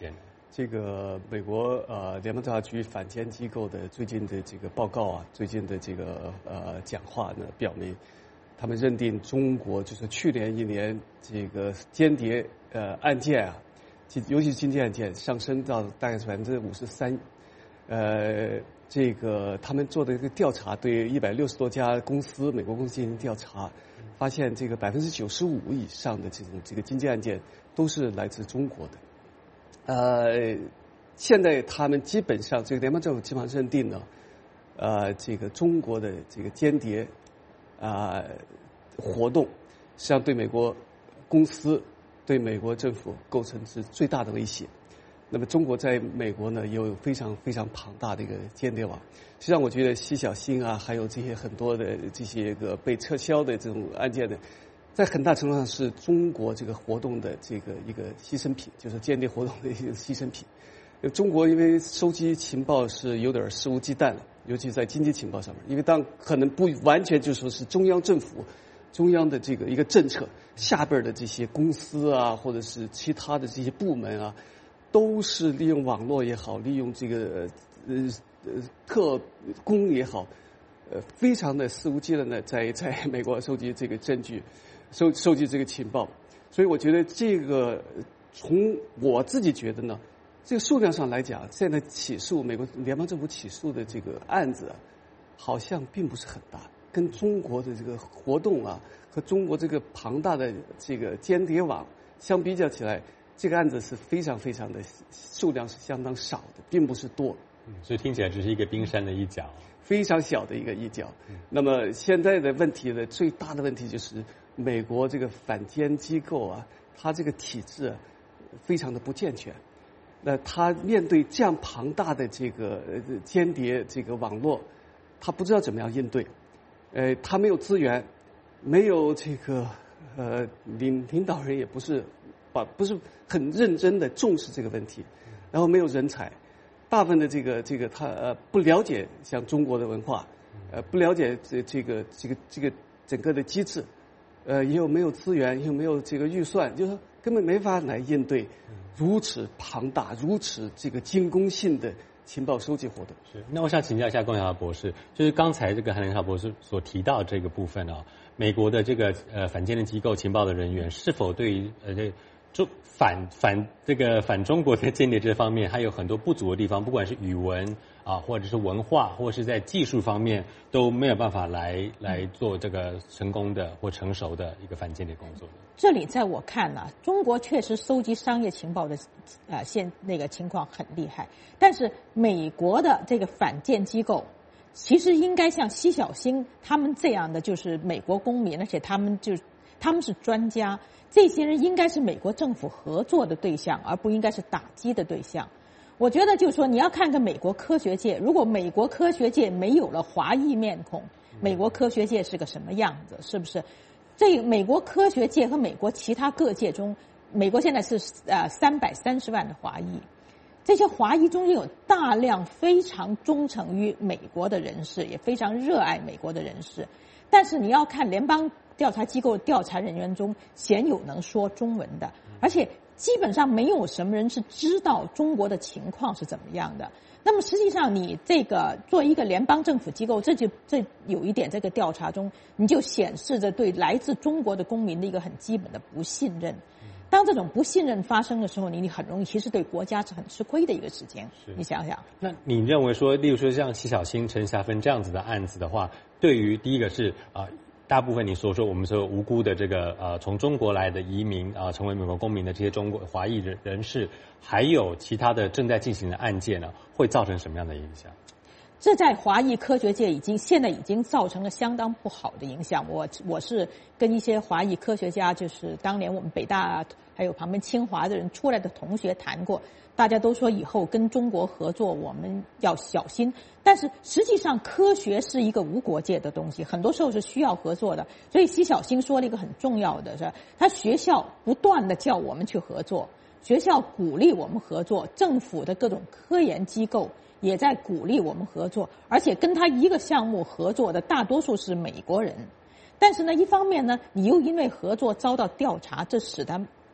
这个美国呃联邦调查局反间机构的最近的这个报告啊，最近的这个呃讲话呢，表明他们认定中国就是去年一年这个间谍呃案件啊，尤其是经济案件上升到大概是百分之五十三。呃，这个他们做的一个调查，对一百六十多家公司，美国公司进行调查，发现这个百分之九十五以上的这种这个经济案件都是来自中国的。呃，现在他们基本上这个联邦政府基本上认定呢，呃，这个中国的这个间谍啊、呃、活动，实际上对美国公司、对美国政府构成是最大的威胁。那么中国在美国呢，也有非常非常庞大的一个间谍网。实际上，我觉得西小星啊，还有这些很多的这些个被撤销的这种案件呢，在很大程度上是中国这个活动的这个一个牺牲品，就是间谍活动的一个牺牲品。中国因为收集情报是有点肆无忌惮了，尤其在经济情报上面，因为当可能不完全就说是中央政府、中央的这个一个政策下边的这些公司啊，或者是其他的这些部门啊。都是利用网络也好，利用这个呃呃特工也好，呃，非常的肆无忌惮的在在美国收集这个证据，收收集这个情报。所以我觉得这个从我自己觉得呢，这个数量上来讲，现在起诉美国联邦政府起诉的这个案子，好像并不是很大，跟中国的这个活动啊和中国这个庞大的这个间谍网相比较起来。这个案子是非常非常的数量是相当少的，并不是多， 嗯，所以听起来只是一个冰山的一角， 非常小的一个一角。嗯、那么现在的问题呢，最大的问题就是美国这个反间机构啊，它这个体制、啊、非常的不健全。那它面对这样庞大的这个间谍这个网络，它不知道怎么样应对。呃，它没有资源，没有这个呃领领导人也不是。把不是很认真的重视这个问题，然后没有人才，大部分的这个这个他呃不了解像中国的文化，呃不了解这这个这个这个整个的机制，呃也有没有资源，又没有这个预算，就是说根本没法来应对如此庞大、如此这个精攻性的情报收集活动。 是，那我想请教一下龚晓博士，就是刚才这个韩连浩博士所提到这个部分啊，美国的这个呃反间谍机构情报的人员是否对于呃这中反反这个反中国的间谍这方面还有很多不足的地方，不管是语文啊，或者是文化，或者是在技术方面都没有办法来来做这个成功的或成熟的一个反间谍工作。 这里在我看呢、啊，中国确实收集商业情报的呃现那个情况很厉害，但是美国的这个反间机构其实应该像西小星他们这样的，就是美国公民，而且他们就他们是专家。这些人应该是美国政府合作的对象，而不应该是打击的对象。我觉得就是说，你要看看美国科学界，如果美国科学界没有了华裔面孔，美国科学界是个什么样子？是不是？这美国科学界和美国其他各界中，美国现在是呃三百三十万的华裔，这些华裔中间有大量非常忠诚于美国的人士，也非常热爱美国的人士。但是你要看联邦调查机构调查人员中鲜有能说中文的，而且基本上没有什么人是知道中国的情况是怎么样的。那么实际上你这个作为一个联邦政府机构，这就这有一点这个调查中你就显示着对来自中国的公民的一个很基本的不信任。当这种不信任发生的时候，你你很容易其实对国家是很吃亏的一个事情。你想想， 那你认为说，例如说像西小星、陈霞芬这样子的案子的话，对于第一个是啊、呃，大部分你所说我们说无辜的这个呃从中国来的移民啊、呃，成为美国公民的这些中国华裔人人士，还有其他的正在进行的案件呢，会造成什么样的影响？ 这在华裔科学界已经现在已经造成了相当不好的影响。我我是跟一些华裔科学家，就是当年我们北大还有旁边清华的人出来的同学谈过，大家都说以后跟中国合作我们要小心。但是实际上科学是一个无国界的东西，很多时候是需要合作的。所以西小星说了一个很重要的是，他学校不断的叫我们去合作，学校鼓励我们合作，政府的各种科研机构也在鼓励我们合作，而且跟他一个项目合作的大多数是美国人。但是呢，一方面呢，你又因为合作遭到调查，这使得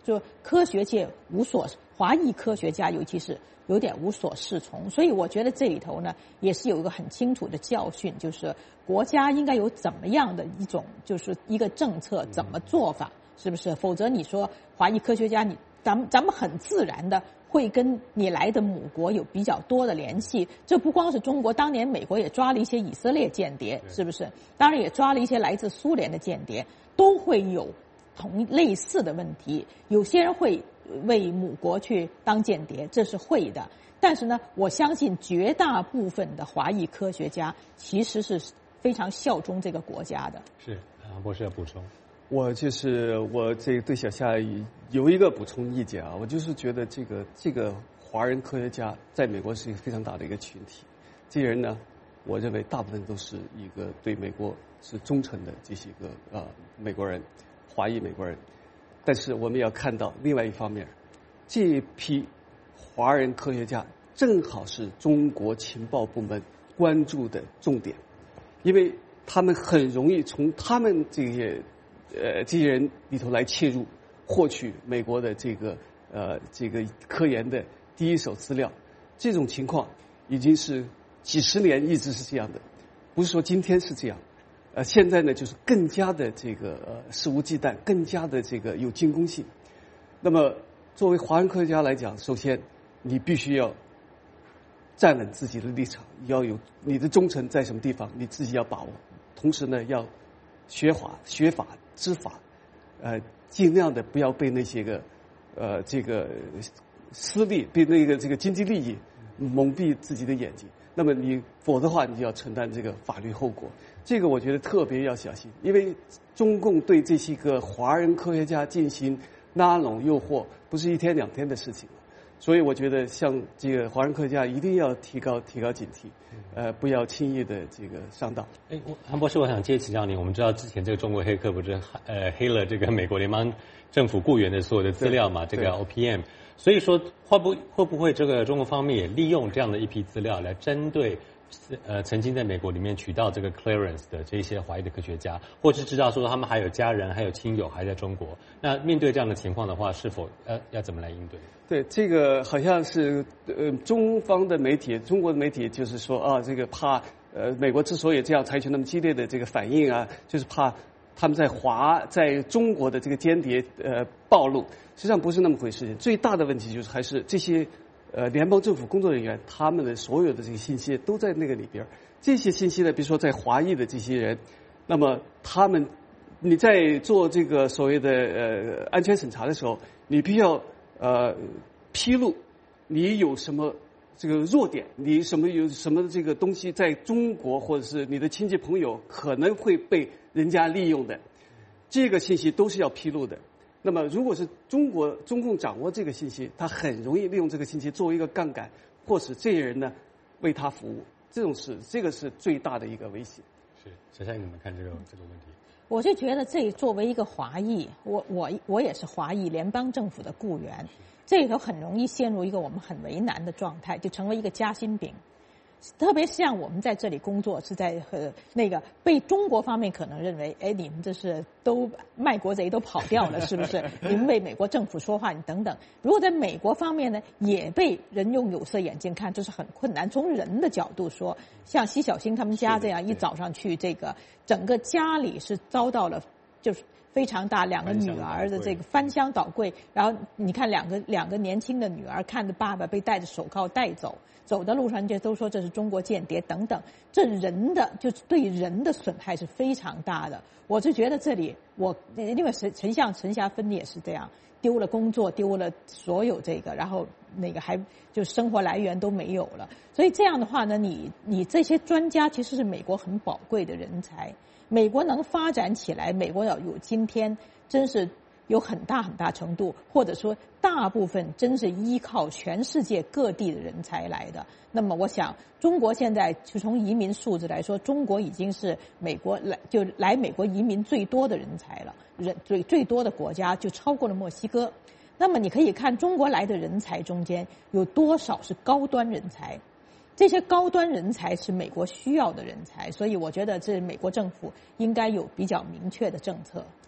就科学界无所华裔科学家，尤其是有点无所适从。所以我觉得这里头呢，也是有一个很清楚的教训，就是国家应该有怎么样的一种，就是一个政策怎么做法，是不是？否则你说华裔科学家，你咱们咱们很自然的会跟你来的母国有比较多的联系。这不光是中国，当年美国也抓了一些以色列间谍，是不是？当然也抓了一些来自苏联的间谍，都会有同类似的问题。有些人会为母国去当间谍，这是会的。但是呢，我相信绝大部分的华裔科学家其实是非常效忠这个国家的。 是啊，博士要补充。 我就是我这对小夏有一个补充意见啊，我就是觉得这个这个华人科学家在美国是一个非常大的一个群体，这些人呢，我认为大部分都是一个对美国是忠诚的这些个呃美国人，华裔美国人。但是我们要看到另外一方面，这批华人科学家正好是中国情报部门关注的重点，因为他们很容易从他们这些呃这些人里头来切入，获取美国的这个呃这个科研的第一手资料。这种情况已经是几十年一直是这样的，不是说今天是这样。呃，现在呢就是更加的这个呃肆无忌惮，更加的这个有进攻性。那么作为华人科学家来讲，首先你必须要站稳自己的立场，要有你的忠诚在什么地方，你自己要把握。同时呢，要学法、学法、知法，呃，尽量的不要被那些个呃这个私利、被那个这个经济利益蒙蔽自己的眼睛。那么你否则的话，你就要承担这个法律后果。这个我觉得特别要小心，因为中共对这些个华人科学家进行拉拢诱惑，不是一天两天的事情。所以我觉得像这个华人科学家一定要提高提高警惕，呃，不要轻易的这个上当。 哎，韩博士，我想接请教您，我们知道之前这个中国黑客不是呃黑了这个美国联邦政府雇员的所有的资料嘛，这个 O P M， 所以说会不会不会这个中国方面也利用这样的一批资料来针对呃曾经在美国里面取到这个 clearance 的这些华裔的科学家，或是知道说他们还有家人还有亲友还在中国，那面对这样的情况的话，是否呃要怎么来应对？ 对，这个好像是呃中方的媒体，中国的媒体就是说啊，这个怕呃美国之所以这样采取那么激烈的这个反应啊，就是怕他们在华在中国的这个间谍呃暴露，实际上不是那么回事。最大的问题就是还是这些呃联邦政府工作人员他们的所有的这个信息都在那个里边，这些信息呢，比如说在华裔的这些人，那么他们你在做这个所谓的呃安全审查的时候，你必须要呃，披露你有什么这个弱点，你什么有什么这个东西在中国或者是你的亲戚朋友可能会被人家利用的，这个信息都是要披露的。那么如果是中国中共掌握这个信息，他很容易利用这个信息作为一个杠杆，迫使这些人呢为他服务，这种是这个是最大的一个威胁。 是，小夏你怎么看这个这个问题？ 我就觉得这作为一个华裔，我我我也是华裔联邦政府的雇员，这里头很容易陷入一个我们很为难的状态，就成为一个夹心饼。特别像我们在这里工作，是在呃那个被中国方面可能认为，哎，你们这是都卖国贼都跑掉了，是不是？你们为美国政府说话，你等等。如果在美国方面呢，也被人用有色眼镜看，这是很困难。从人的角度说，像奚小星他们家这样，一早上去，这个整个家里是遭到了就是非常大两个女儿的这个翻箱倒柜，然后你看两个两个年轻的女儿看着爸爸被戴着手铐带走。走的路上就都说这是中国间谍等等，这人的就是对人的损害是非常大的。我就觉得这里我因为陈陈像陈霞芬也是这样，丢了工作，丢了所有这个，然后那个还就生活来源都没有了。所以这样的话呢，你你这些专家其实是美国很宝贵的人才，美国能发展起来，美国要有今天，真是有很大很大程度，或者说大部分真是依靠全世界各地的人才来的。那么我想中国现在就从移民数字来说，中国已经是美国来就来美国移民最多的人才了，人最最多的国家就超过了墨西哥。那么你可以看中国来的人才中间有多少是高端人才，这些高端人才是美国需要的人才，所以我觉得这美国政府应该有比较明确的政策。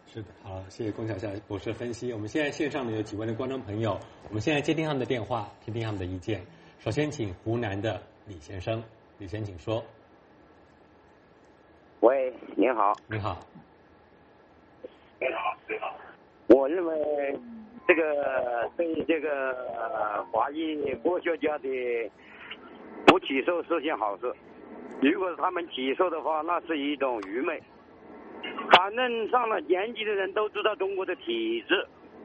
是的，好，谢谢龚小夏博士的分析。我们现在线上呢有几位的观众朋友，我们现在接听他们的电话，听听他们的意见。首先，请湖南的李先生，李先请说。 喂，您好。 你好。 你好，你好。我认为这个对这个呃华裔科学家的不起诉是件好事。如果他们起诉的话，那是一种愚昧。反正上了年纪的人都知道中国的体制，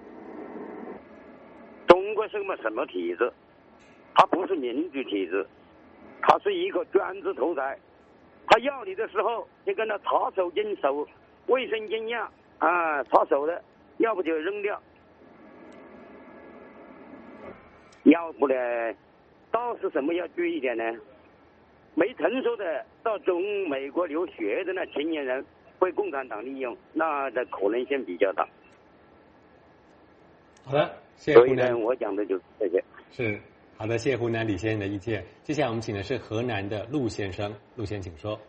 中国是什么什么体制？它不是民主体制，它是一个专制独裁。他要你的时候就跟他擦手巾、手卫生巾一样啊，擦手的，要不就扔掉，要不呢，倒是什么要注意一点呢？没成熟的到中美国留学的那青年人被共产党利用，那的可能性比较大。 好的，谢谢湖南。 所以呢，我讲的就是这些。 是。好的，谢谢湖南李先生的意见。接下来我们请的是河南的陆先生，陆先生请说。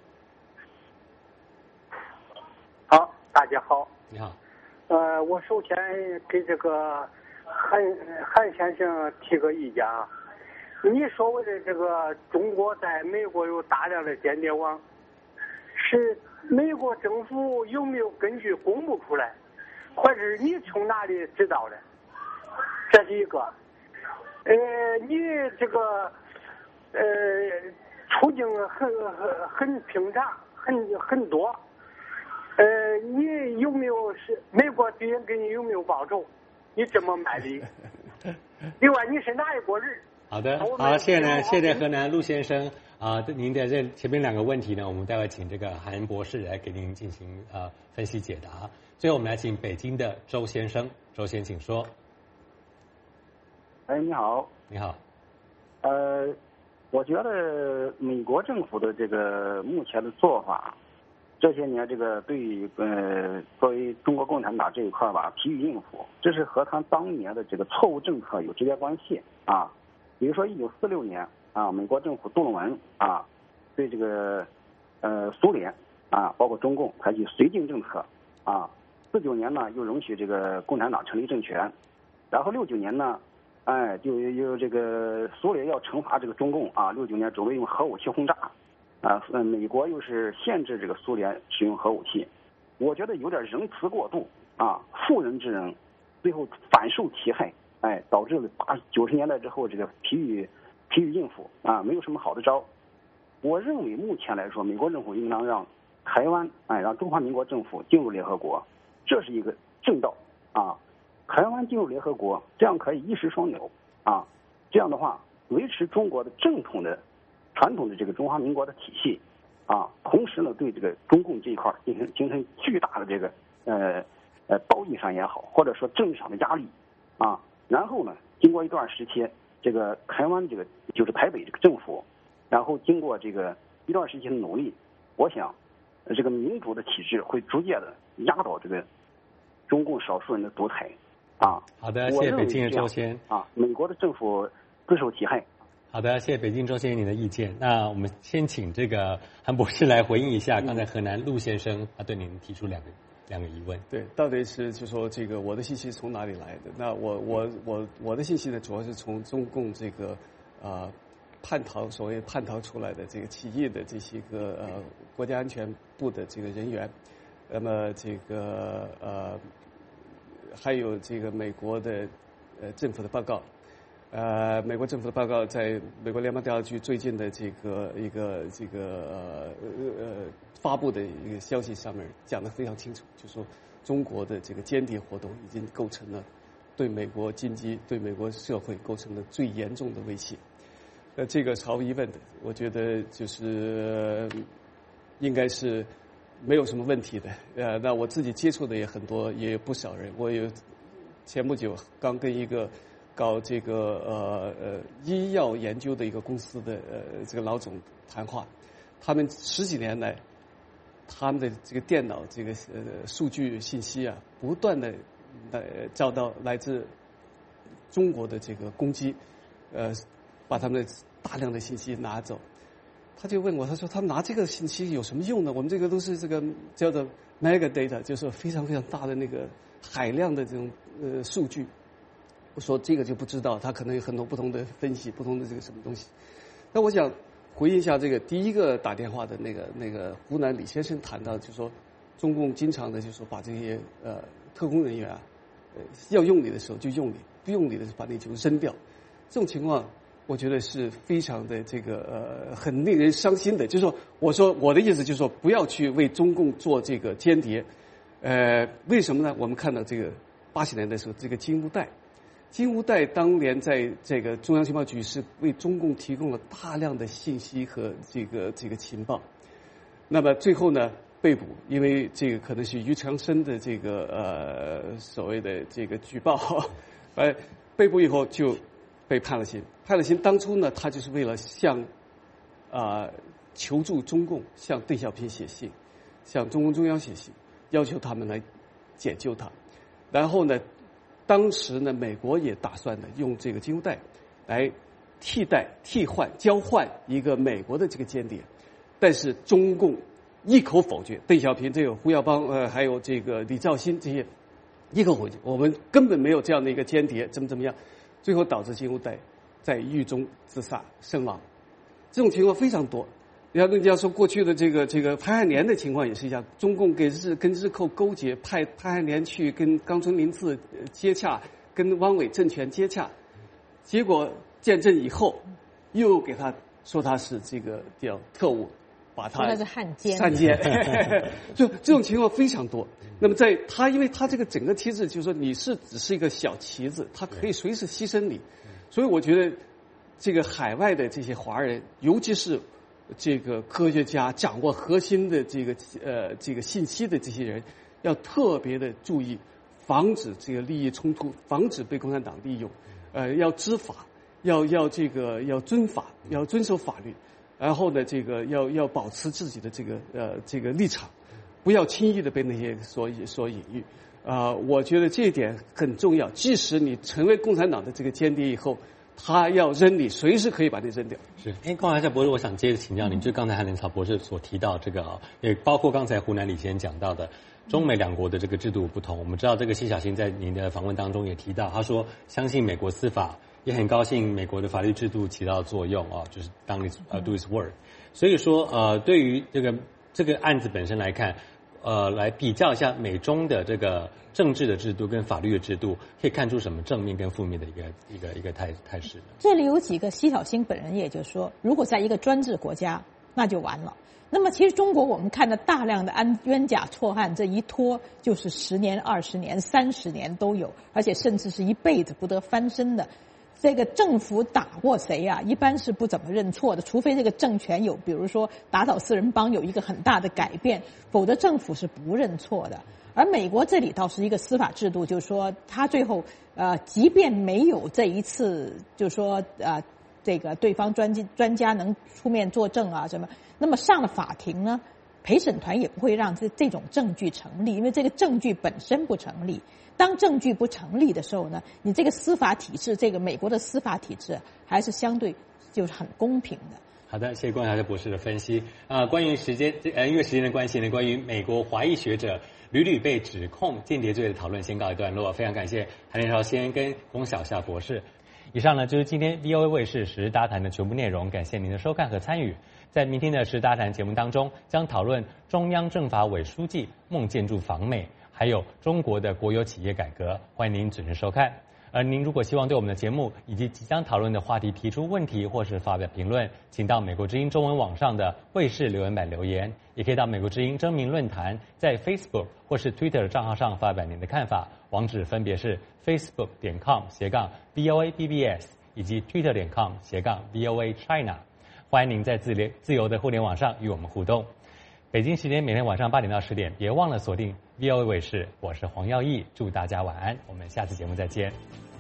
好，大家好。 你好。 呃，我首先给这个韩韩先生提个意见啊。你所谓的这个中国在美国有大量的间谍网，是美国政府有没有根据公布出来，或者是你从哪里知道的？这是一个。呃，你这个呃处境很很很平常，很很多。呃，你有没有是美国敌人给你有没有报仇？你这么卖力？另外，你是哪一国人？ 好的，好，谢谢呢，谢谢河南陆先生啊、呃，您的这前面两个问题呢，我们待会请这个韩博士来给您进行呃分析解答。最后，我们来请北京的周先生，周先请说。 哎，你好。 你好。 呃，我觉得美国政府的这个目前的做法，这些年这个对于呃作为中国共产党这一块吧，疲于应付，这是和他当年的这个错误政策有直接关系啊。比如说一九四六年啊，美国政府杜鲁门啊，对这个呃苏联啊，包括中共采取绥靖政策啊。四九年呢，又容许这个共产党成立政权，然后六九年呢。哎，就有这个苏联要惩罚这个中共啊，六九年准备用核武器轰炸，啊，嗯，美国又是限制这个苏联使用核武器，我觉得有点仁慈过度啊，妇人之仁，最后反受其害，哎，导致了八九十年代之后这个疲于疲于应付啊，没有什么好的招。我认为目前来说，美国政府应当让台湾，哎，让中华民国政府进入联合国，这是一个正道啊。台湾进入联合国，这样可以一石双鸟啊！这样的话，维持中国的正统的、传统的这个中华民国的体系啊，同时呢，对这个中共这一块进行形成巨大的这个呃呃道义上也好，或者说政治上的压力啊。然后呢，经过一段时期，这个台湾这个就是台北这个政府，然后经过这个一段时期的努力，我想，这个民主的体制会逐渐的压倒这个中共少数人的独裁。啊， 好的，谢谢北京的周先啊，美国的政府自受其害。 好的，谢谢北京周先生您的意见。那我们先请这个韩博士来回应一下刚才河南陆先生他对您提出两个两个疑问。 对，到底是就说这个我的信息从哪里来的？那我我我我的信息呢，主要是从中共这个啊、呃、叛逃所谓叛逃出来的这个起义的这些个呃国家安全部的这个人员，那么这个呃。还有这个美国的呃政府的报告，呃，美国政府的报告在美国联邦调查局最近的这个一个这个呃呃发布的一个消息上面讲得非常清楚，就说中国的这个间谍活动已经构成了对美国经济、对美国社会构成了最严重的威胁。呃，这个毫无疑问的，我觉得就是应该是。没有什么问题的，呃，那我自己接触的也很多，也有不少人。我有前不久刚跟一个搞这个呃呃医药研究的一个公司的呃这个老总谈话，他们十几年来，他们的这个电脑这个呃数据信息啊，不断的呃遭到来自中国的这个攻击，呃，把他们的大量的信息拿走。他就问我，他说他拿这个信息有什么用呢？我们这个都是这个叫做 mega data 就是非常非常大的那个海量的这种呃数据。我说这个就不知道，他可能有很多不同的分析，不同的这个什么东西。那我想回应一下这个第一个打电话的那个那个湖南李先生谈到，就是说中共经常的就是说把这些呃特工人员啊，呃要用你的时候就用你，不用你的把你就扔掉。这种情况我觉得是非常的这个呃很令人伤心的。就是说，我说我的意思就是说，不要去为中共做这个间谍。呃，为什么呢？我们看到这个八十年代的时候，这个金乌代。金乌代当年在这个中央情报局是为中共提供了大量的信息和这个这个情报，那么最后呢被捕，因为这个可能是于长生的这个呃所谓的这个举报，呃被捕以后就被判了刑。判了刑当初呢，他就是为了向啊、呃、求助中共，向邓小平写信，向中共中央写信，要求他们来解救他，然后呢。当时呢，美国也打算呢用这个金乌代来替代、替换、交换一个美国的这个间谍，但是中共一口否决。邓小平、这个胡耀邦、呃，还有这个李兆新这些一口否决，我们根本没有这样的一个间谍，怎么怎么样，最后导致金乌代在狱中自杀身亡。这种情况非常多。你要人家说过去的这个这个潘汉年的情况也是一样，中共给日跟日寇勾结，派潘汉年去跟冈村宁次接洽，跟汪伪政权接洽，结果见证以后，又给他说他是这个叫特务，把他说他是汉奸， 汉奸，就这种情况非常多。那么在他，因为他这个整个机制就是说你是只是一个小旗子，他可以随时牺牲你，所以我觉得这个海外的这些华人，尤其是这个科学家掌握核心的这个呃这个信息的这些人，要特别的注意，防止这个利益冲突，防止被共产党利用，呃，要知法，要要这个要遵法，要遵守法律，然后呢，这个要要保持自己的这个呃这个立场，不要轻易的被那些所所隐喻。啊、呃，我觉得这一点很重要。即使你成为共产党的这个间谍以后，他要扔你，随时可以把你扔掉。 是，哎，高海夏博士，我想接着请教您，就刚才韩连草博士所提到这个啊，也包括刚才胡南李先生讲到的，中美两国的这个制度不同。我们知道这个谢小新在您的访问当中也提到，他说相信美国司法，也很高兴美国的法律制度起到作用啊，就是当 its 呃 do its work。所以说呃，对于这个这个案子本身来看，呃，来比较一下美中的这个政治的制度跟法律的制度，可以看出什么正面跟负面的一个一个一个态态势呢？ 这里有几个，西小新本人也就是说，如果在一个专制国家，那就完了。那么其实中国我们看到大量的安冤假错案，这一拖就是十年、二十年、三十年都有，而且甚至是一辈子不得翻身的。这个政府打过谁啊？一般是不怎么认错的，除非这个政权有，比如说打倒四人帮有一个很大的改变，否则政府是不认错的。而美国这里倒是一个司法制度，就是说他最后呃，即便没有这一次，就是说呃，这个对方专家专家能出面作证啊什么，那么上了法庭呢，陪审团也不会让这这种证据成立，因为这个证据本身不成立。当证据不成立的时候呢，你这个司法体制，这个美国的司法体制还是相对就是很公平的。 好的，谢谢关晓博士的分析。啊、呃，关于时间，呃，因为时间的关系呢，关于美国华裔学者屡屡被指控间谍罪的讨论先告一段落。非常感谢韩连朝先跟龚晓夏博士。以上呢就是今天 V O A 卫视时事大谈的全部内容，感谢您的收看和参与。在明天的时事大谈节目当中，将讨论中央政法委书记孟建柱访美，还有中国的国有企业改革，欢迎您准时收看。而您如果希望对我们的节目以及即将讨论的话题提出问题或是发表评论，请到美国之音中文网上的卫视留言板留言，也可以到美国之音征名论坛在 Facebook 或是 Twitter 账号上发表您的看法，网址分别是 facebook 点 com 斜杠 V O A B B S 以及 Twitter 点 com 斜杠 V O A China。欢迎您在自联自由的互联网上与我们互动。北京时间每天晚上八点到十点，别忘了锁定 V O A 卫视，我是黄耀义，祝大家晚安，我们下次节目再见。